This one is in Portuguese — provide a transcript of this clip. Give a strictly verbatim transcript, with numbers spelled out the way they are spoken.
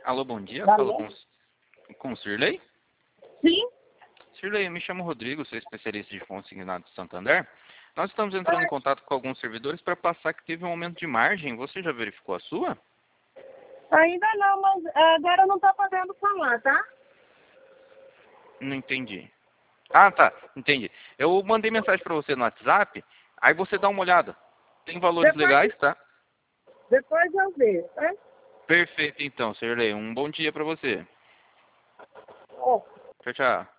Alô, bom dia. Falo Alô? com, com o Sirley. Sim? Sirley, eu me chamo Rodrigo, sou especialista de fontes signados de Santander. Nós estamos entrando em contato com alguns servidores para passar que teve um aumento de margem. Você já verificou a sua? Ainda não, mas é, agora não tá podendo falar, tá? Não entendi. Ah, tá. Entendi. Eu mandei mensagem para você no WhatsApp, aí você dá uma olhada. Tem valores Depois, legais, tá? depois eu vejo, tá? Perfeito, então, Sirley. Um bom dia para você. Ó. Tchau, tchau.